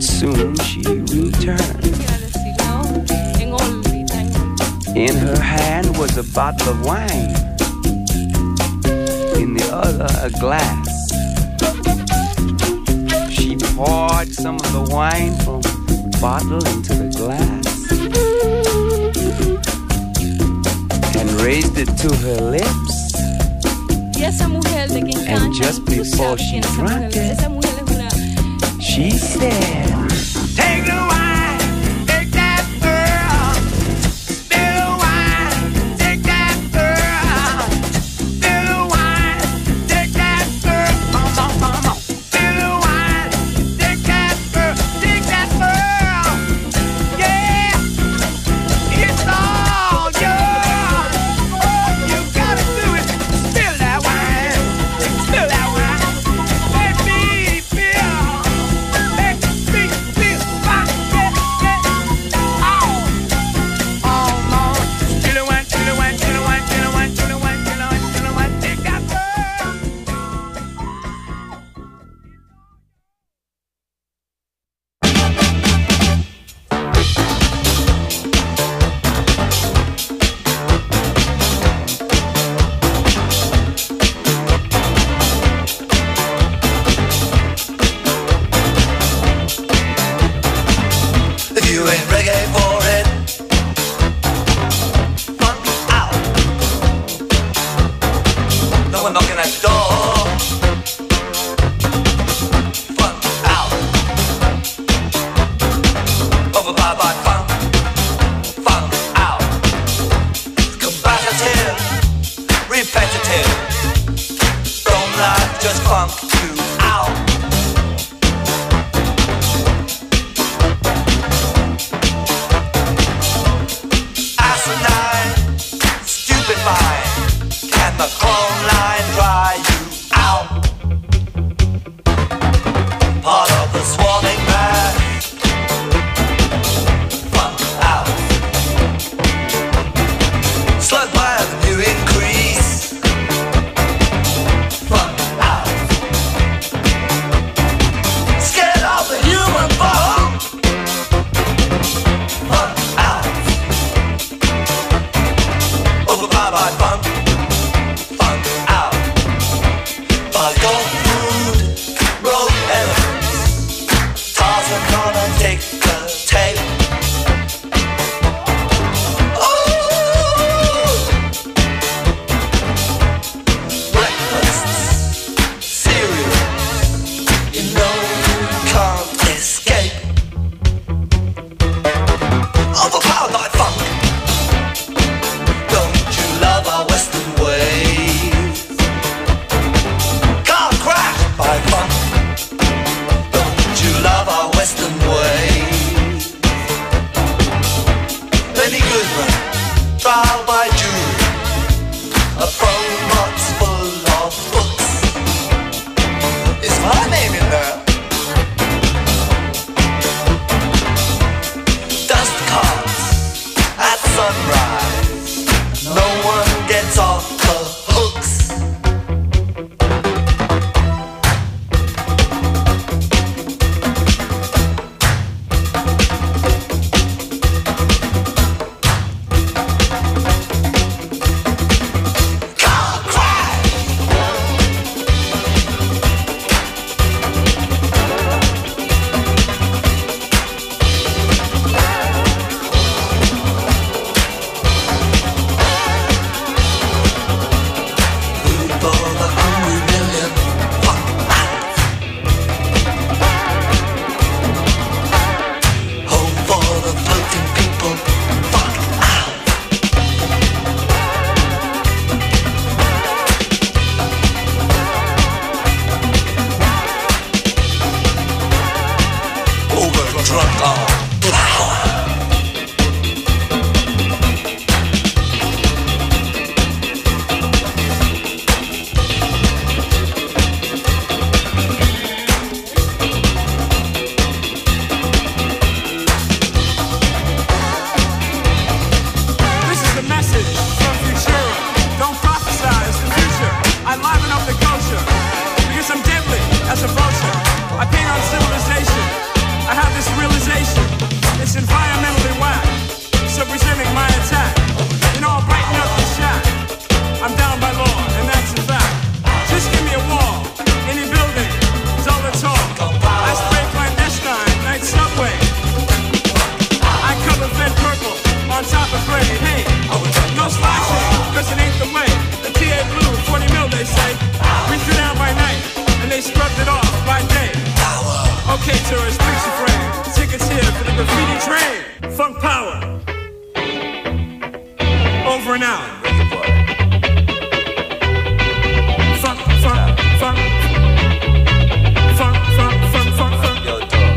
but soon she returned. In her hand was a bottle of wine, in the other a glass. She poured some of the wine from the bottle into the glass and raised it to her lips. And just before she drank it, she said, "Take the wine, take that girl. Spill the wine, take that girl. Spill the wine, take that girl. Come on. Spill the wine, take that girl, take that girl. Yeah, it's all yours. You gotta do it. Spill that wine, spill that wine. Let me feel. Let me feel. Funk out. for an hour. Funk, Yo, dog.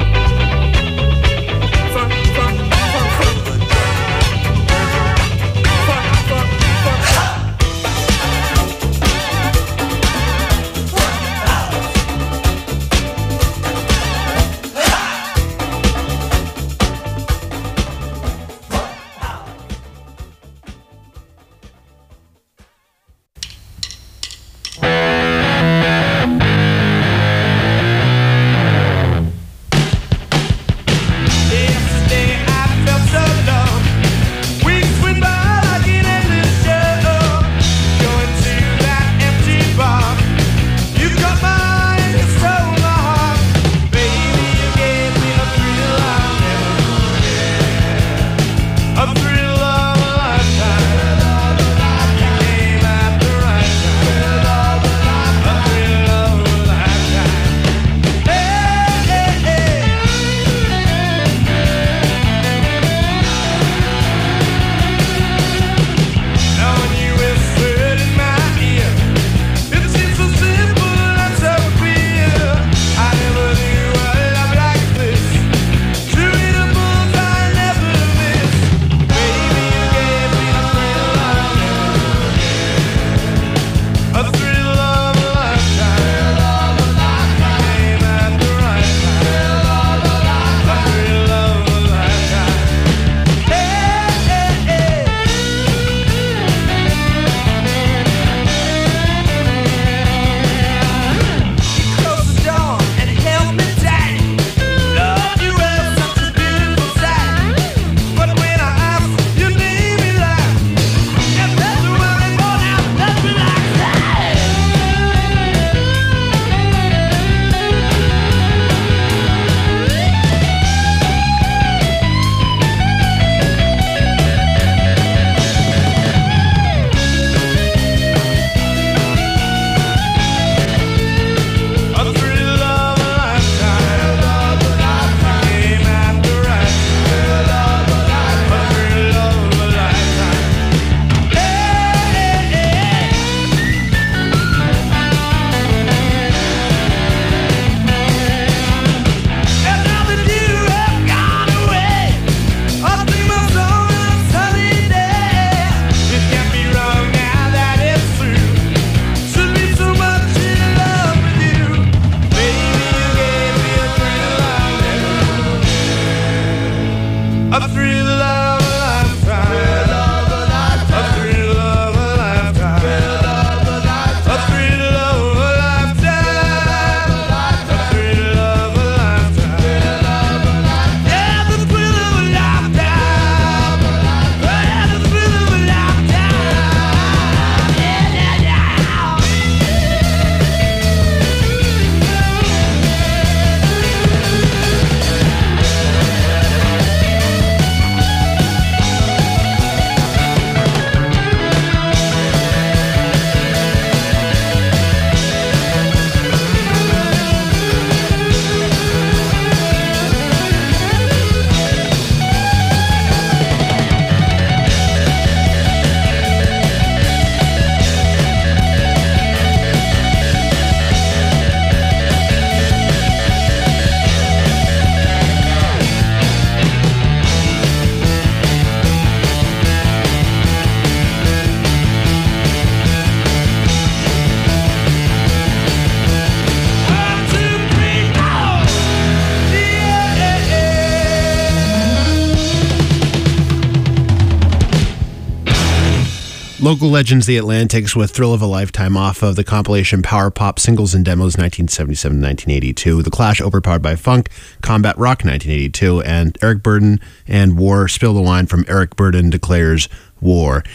Local legends, The Atlantics, with Thrill of a Lifetime off of the compilation Power Pop Singles and Demos 1977-1982. The Clash, Overpowered by Funk, Combat Rock 1982, and Eric Burdon and War, Spill the Wine from Eric Burdon Declares War.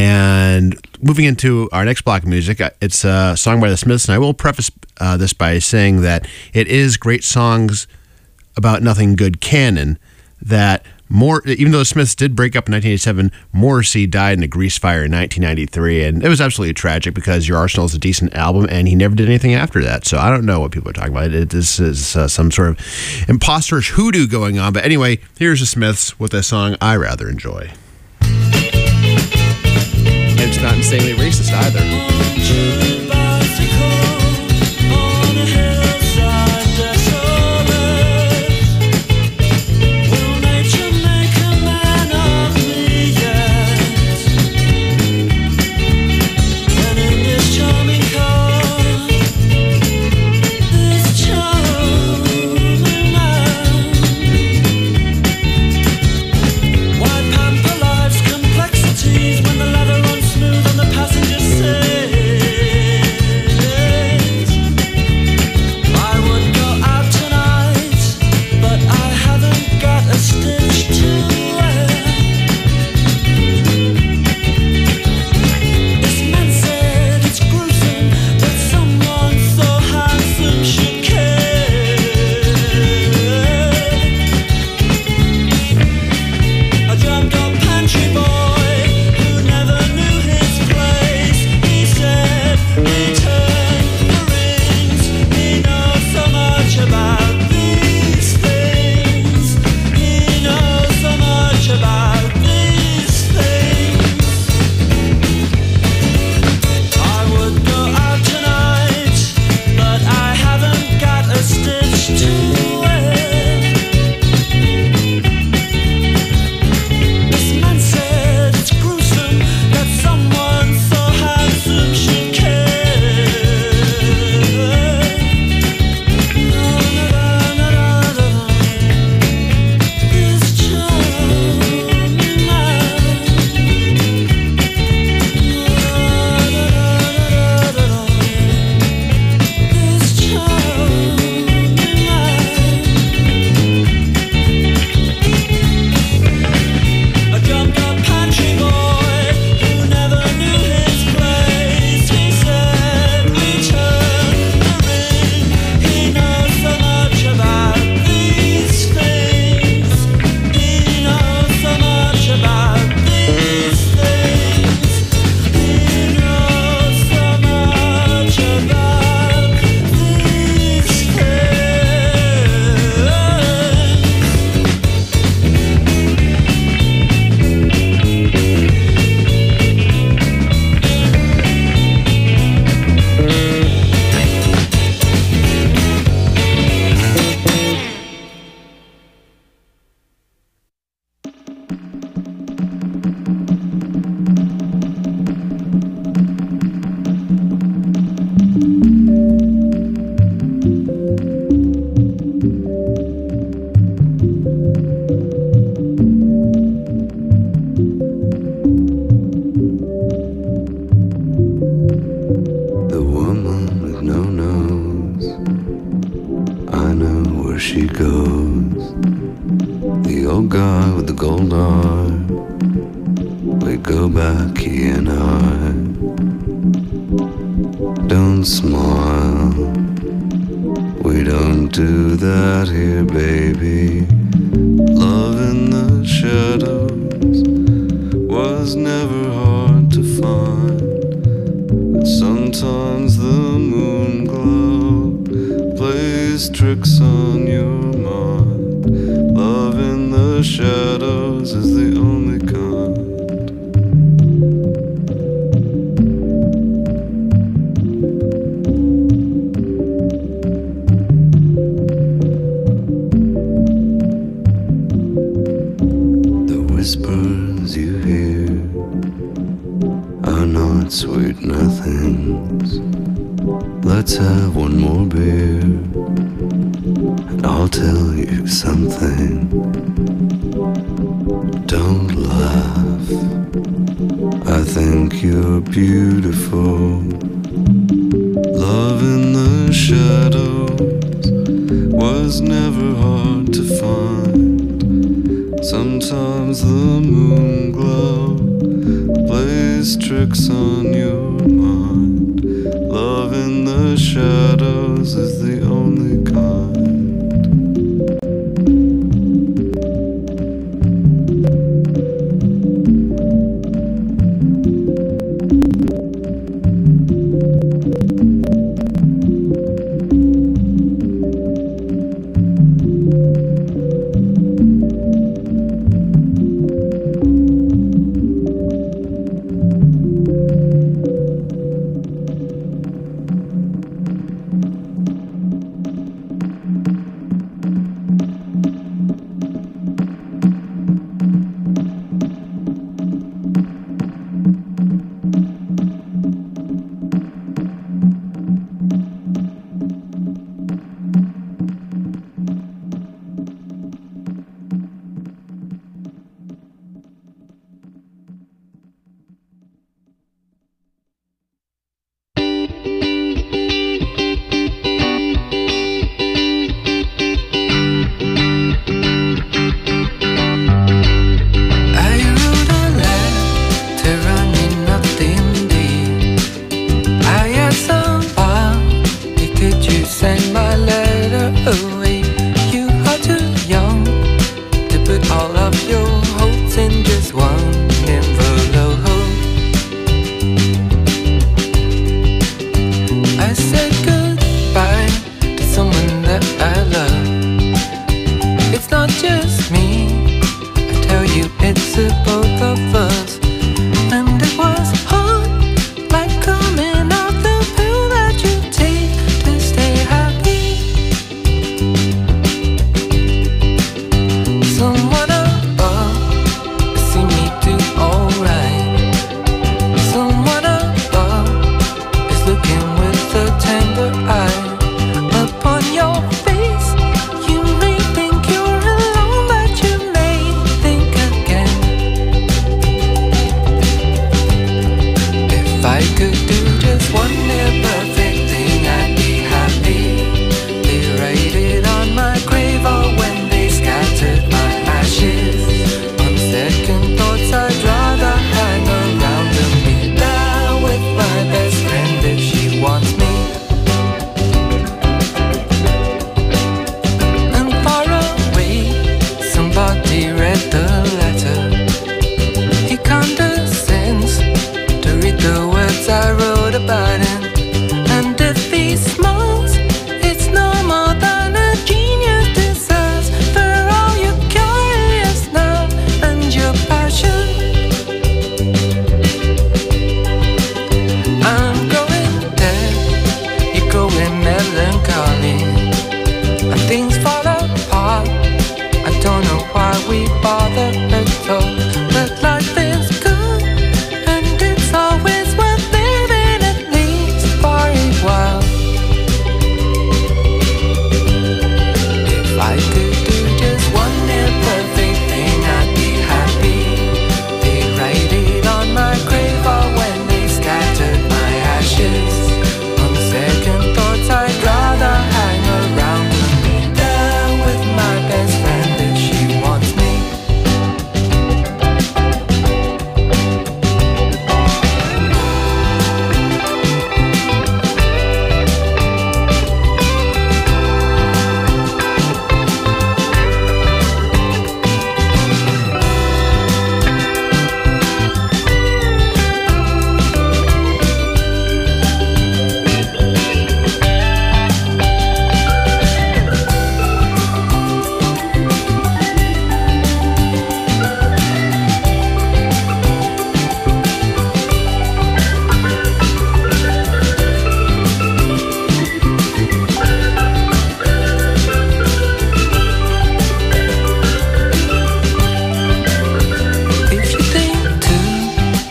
And moving into our next block of music, it's a song by the Smiths, and I will preface this by saying that it is Great Songs About Nothing Good canon that even though the Smiths did break up in 1987, Morrissey died in a grease fire in 1993, and it was absolutely tragic because Your Arsenal is a decent album, and he never did anything after that. So I don't know what people are talking about. This is some sort of imposterish hoodoo going on. But anyway, here's the Smiths with a song I rather enjoy. insanely racist either. When the leather runs smooth on the passenger old guy with the gold eye. We go back, he and I. Don't smile, we don't do that here, baby. Love in the shadows was never hard to find, but sometimes the moon glow plays tricks on your mind. Love in the shadows is the only kind. The whispers you hear are not sweet nothings. Let's have one more beer, and I'll tell you something. Don't laugh, I think you're beautiful. Love in the shadows was never hard to find. Sometimes the moon glow plays tricks on your mind. Love in the shadows is the only kind.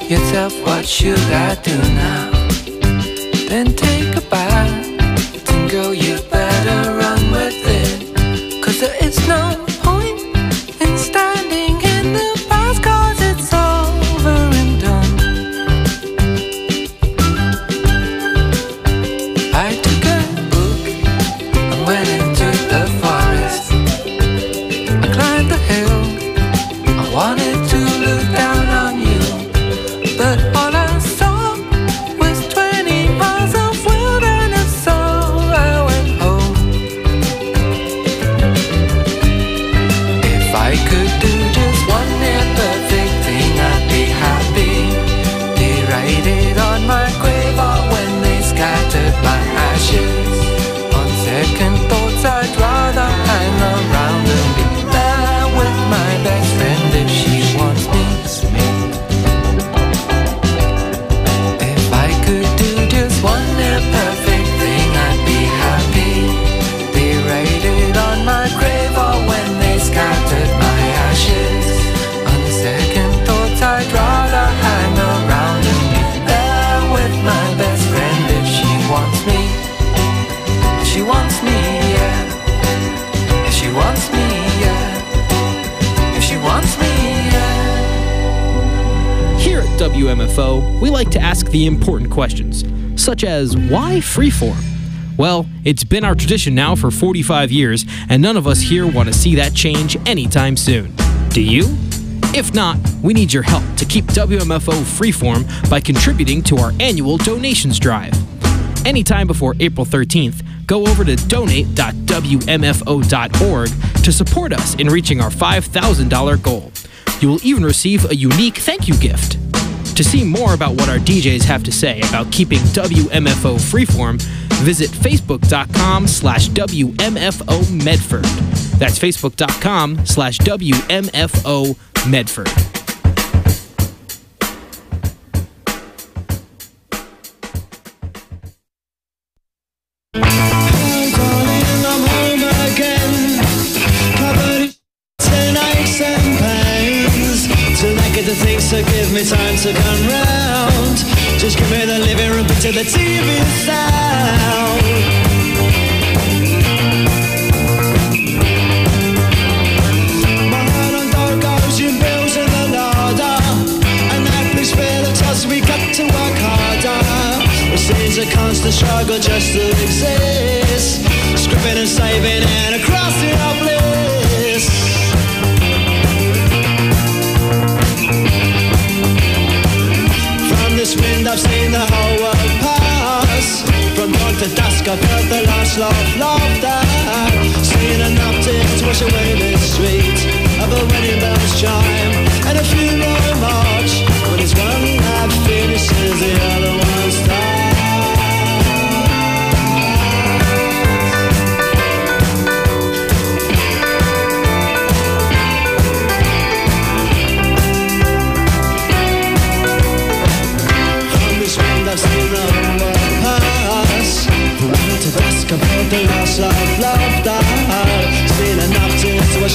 yourself, what should I do now? Then take a bath, and girl, you better run with it, 'cause there is no point in standing in the past, 'cause it's over and done. I took a book and went into the forest. I climbed the hill, I wanted to look down on you, but all I saw was 20 miles of wilderness, so I went home. If I could do just one near perfect thing, I'd be happy. They write it on my grave, or when they scattered my ashes. On second thoughts, I'd rather hang around and be there with my best friend if she wants me. If I could do just one near perfect thing, I'd be happy. They write it on my grave, or when they scattered my ashes. On second thoughts, I'd rather hang around and be there with my best friend if she wants me. If she wants me, yeah. If she wants me, yeah. If she wants me, yeah. Here at WMFO, we like to ask the important questions, such as why freeform? Well, it's been our tradition now for 45 years, and none of us here want to see that change anytime soon. Do you? If not, we need your help to keep WMFO freeform by contributing to our annual donations drive. Anytime before April 13th, go over to donate.wmfo.org to support us in reaching our $5,000 goal. You will even receive a unique thank you gift. To see more about what our DJs have to say about keeping WMFO freeform, visit facebook.com/WMFO Medford. That's facebook.com/WMFO Medford. I'm home again, covered in aches and pains. Too naked to think, so give me time to come round. Just give me the living room, put to the TV sound. My heart on door goes, you bills in the larder, and that please feel the toss we got to work harder. It seems a constant struggle just to exist, scribbling and saving and a crossing of bliss. From this wind I've seen the whole world pass. From dawn to dusk I've heard the last laugh, laughter. Seen enough tears to wash away this street of a wedding bells chime and a funeral march. When it's one lap finishes, the other one starts. I've seen the whole world pass. From dawn to dusk I've heard the last laugh, laughter. Seen enough tears to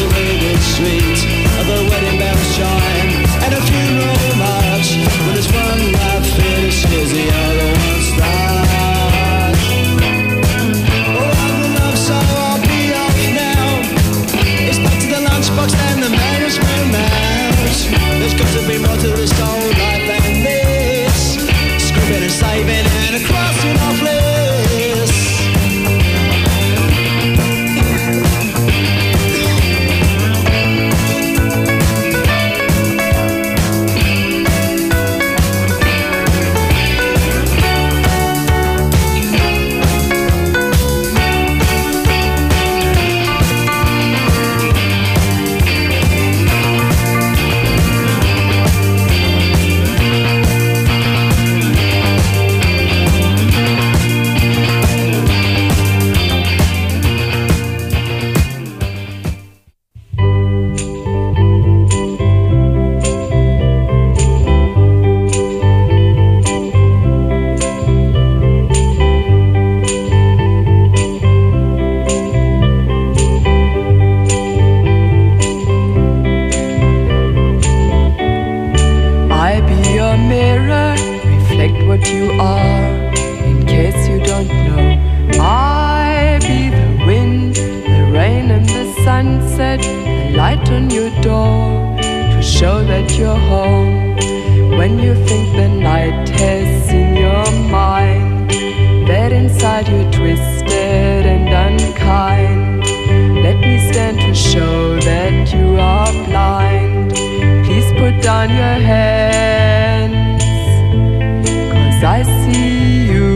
that you are. In case you don't know, I be the wind, the rain and the sunset, the light on your door, to show that you're home. When you think the night has seen your mind, that inside you're twisted and unkind, let me stand to show that you are blind. Please put down your hands, 'cause I see you.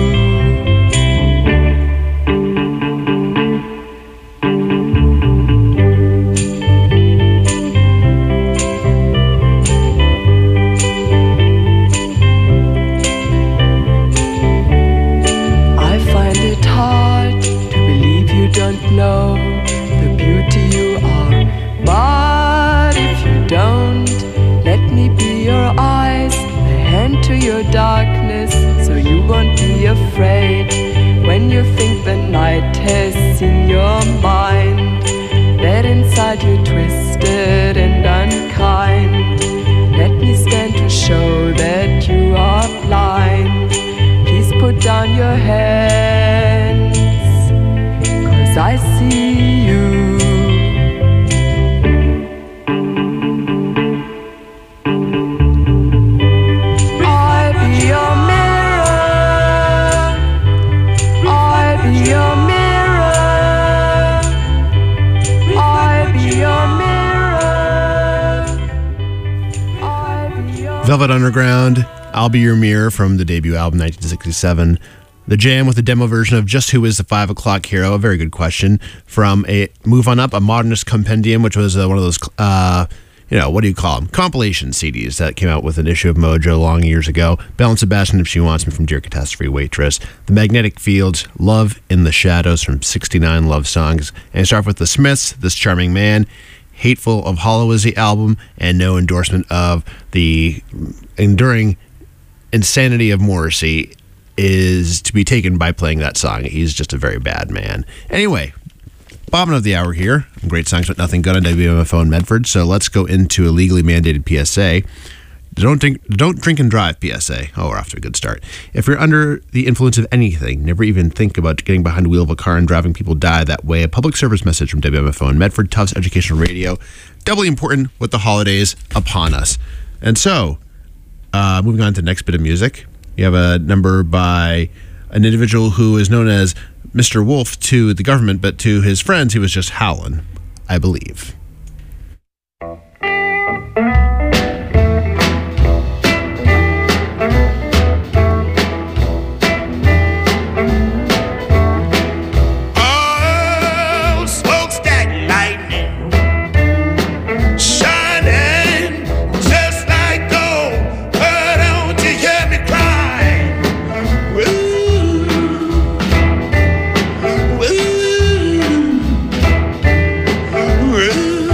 Don't know the beauty you are, but if you don't, let me be your eyes, a hand to your darkness, so you won't be afraid. When you think the night has seen your mind, that inside you're twisted and unkind, let me stand to show that you are blind. Please put down your hands, I see you. I be your mirror, I be your mirror, I be your mirror, I be your Velvet Underground, I'll Be Your Mirror from the debut album 1967. The Jam with a demo version of Just Who Is the 5 O'Clock Hero? A very good question. From a Move On Up, a Modernist Compendium, which was one of those, what do you call them? Compilation CDs that came out with an issue of Mojo long years ago. Belle and Sebastian, If She Wants Me from Dear Catastrophe Waitress. The Magnetic Fields, Love in the Shadows from 69 Love Songs. And start off with The Smiths, This Charming Man. Hateful of Hollow is the album, and no endorsement of the enduring insanity of Morrissey is to be taken by playing that song. He's just a very bad man. Anyway, bottom of the hour here. Great songs but nothing good on WMFO in Medford. So let's go into a legally mandated PSA. Don't drink and drive PSA. Oh, we're off to a good start. If you're under the influence of anything, never even think about getting behind the wheel of a car and driving people die that way. A public service message from WMFO in Medford, Tufts Educational Radio. Doubly important with the holidays upon us. And so, moving on to the next bit of music. You have a number by an individual who is known as Mr. Wolf to the government, but to his friends, he was just Howlin', I believe. Ooh.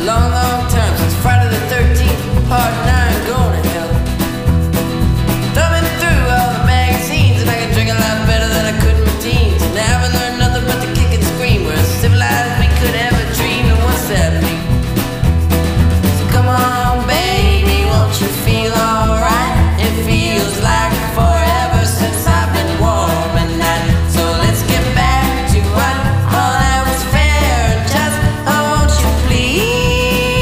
a long, long time since Friday the 13th, part 9, going to hell. Thumbing through all the magazines, and I can drink a lot better than I could in my teens. And I haven't learned nothing but to kick and scream. We're as civilized we could ever dream, and what's that mean? So come on, baby, won't you feel alright? It feels like forever since I've been warm at night. So let's get back to what all that was fair. And just, oh, won't you please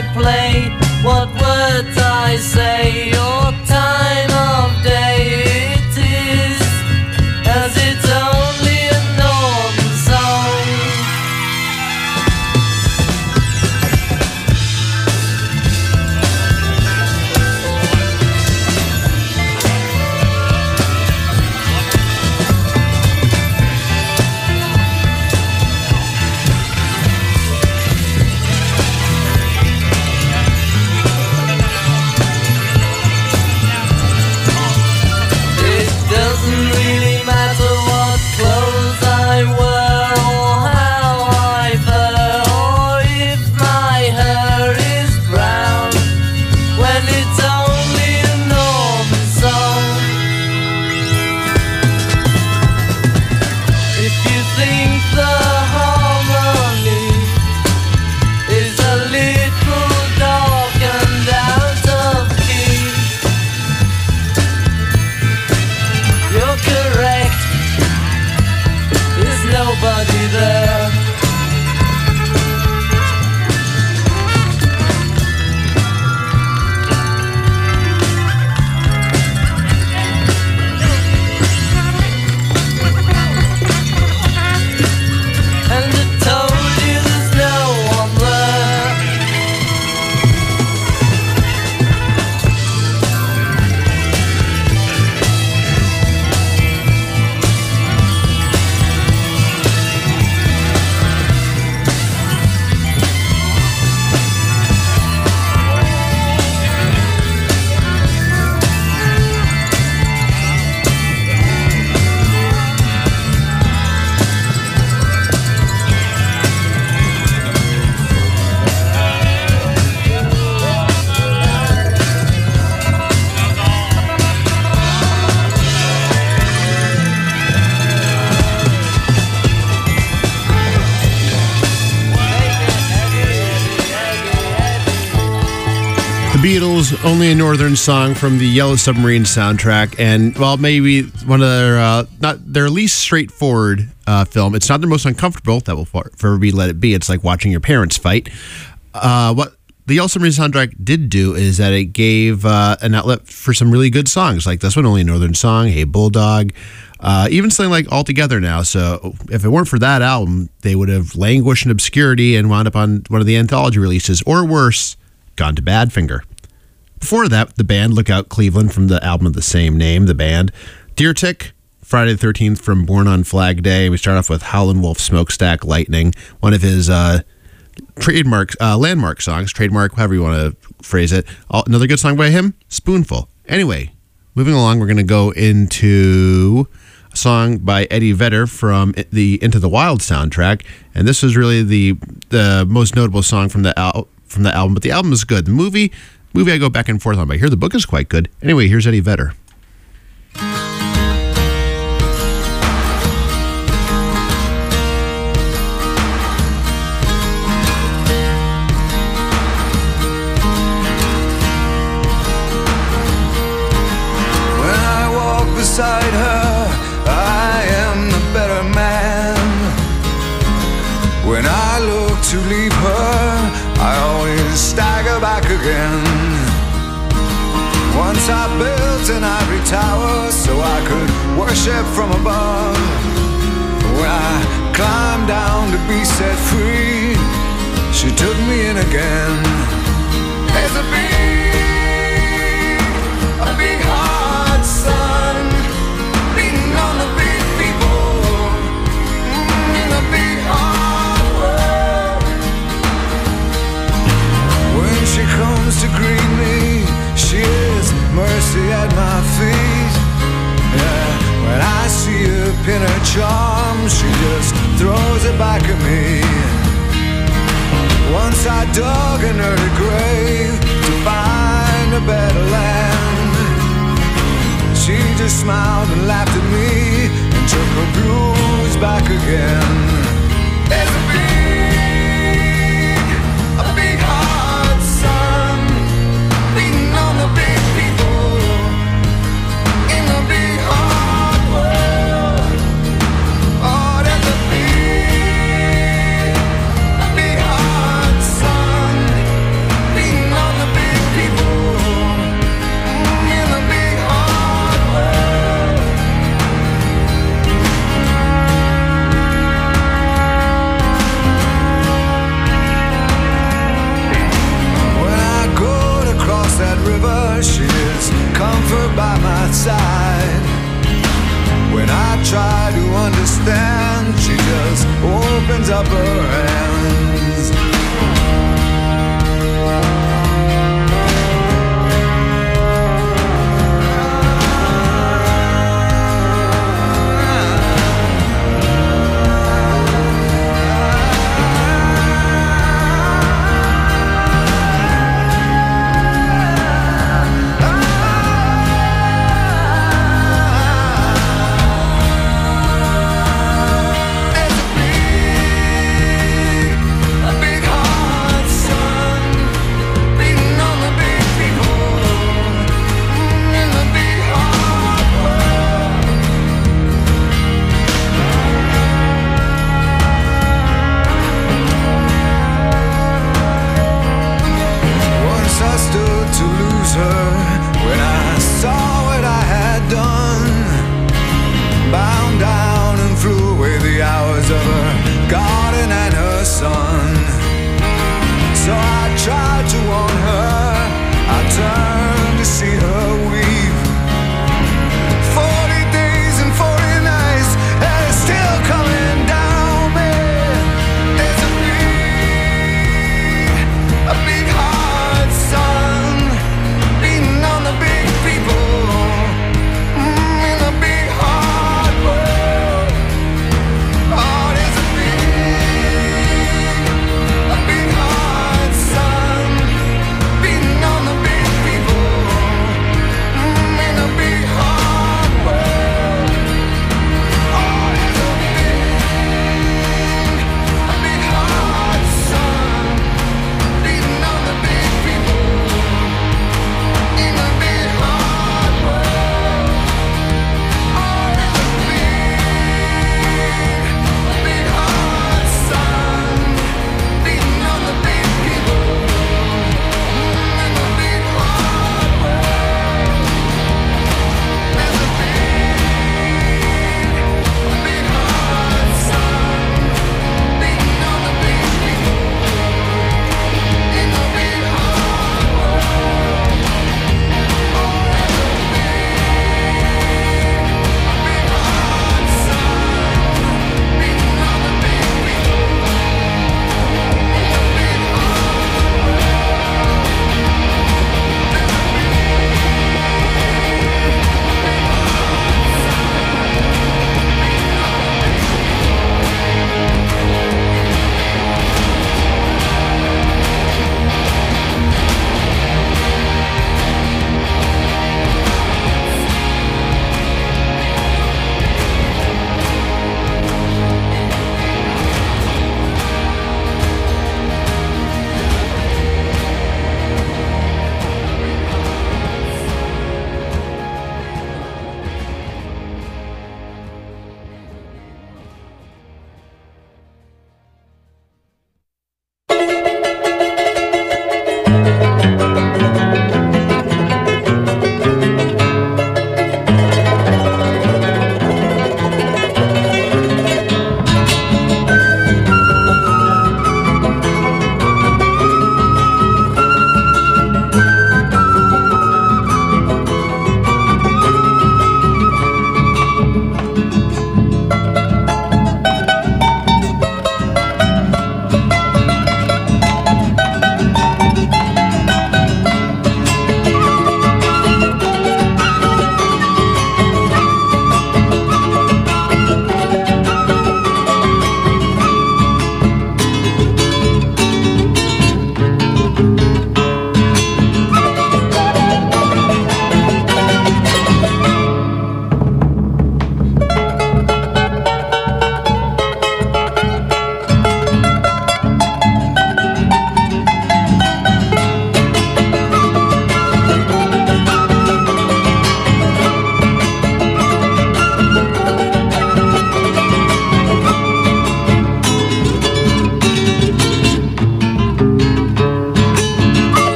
I play, what words I say, or time of day it is, as it's only a northern song. Beatles, Only a Northern Song from the Yellow Submarine soundtrack, and well, maybe one of their not their least straightforward film. It's not their most uncomfortable. That will forever be Let It Be. It's like watching your parents fight. What the Yellow Submarine soundtrack did do is that it gave an outlet for some really good songs, like this one, Only a Northern Song, Hey Bulldog, even something like All Together Now. So if it weren't for that album, they would have languished in obscurity and wound up on one of the anthology releases, or worse, gone to Badfinger. Before that, the band Lookout Cleveland from the album of the same name, the band. Deer Tick, Friday the 13th from Born on Flag Day. We start off with Howlin' Wolf Smokestack Lightning, one of his landmark songs, trademark, however you want to phrase it. Another good song by him, Spoonful. Anyway, moving along, we're going to go into a song by Eddie Vedder from the Into the Wild soundtrack, and this was really the most notable song from the album, but the album is good. The movie I go back and forth on, but I hear the book is quite good. Anyway, here's Eddie Vedder. When I walk beside her, I am the better man. When I look to leave her, I always stagger back again. Once I built an ivory tower so I could worship from above. When I climbed down to be set free, she took me in again. There's a big hard sun beating on the big people in the big hard world. When she comes to greet me, she is mercy at my feet. Yeah, when I see her pin her charm, she just throws it back at me. Once I dug an early grave to find a better land. She just smiled and laughed at me and took her blues back again. There's a big hard sun beating on the big people in the big hard world. Oh, there's a big hard sun understand. She just opens up her hands.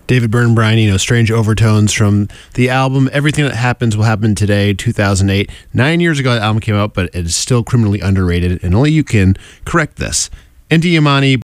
David Byrne and Brian Eno, Strange Overtones from the album Everything That Happens Will Happen Today, 2008. 9 years ago that album came out, but it is still criminally underrated, and only you can correct this. Inti Illimani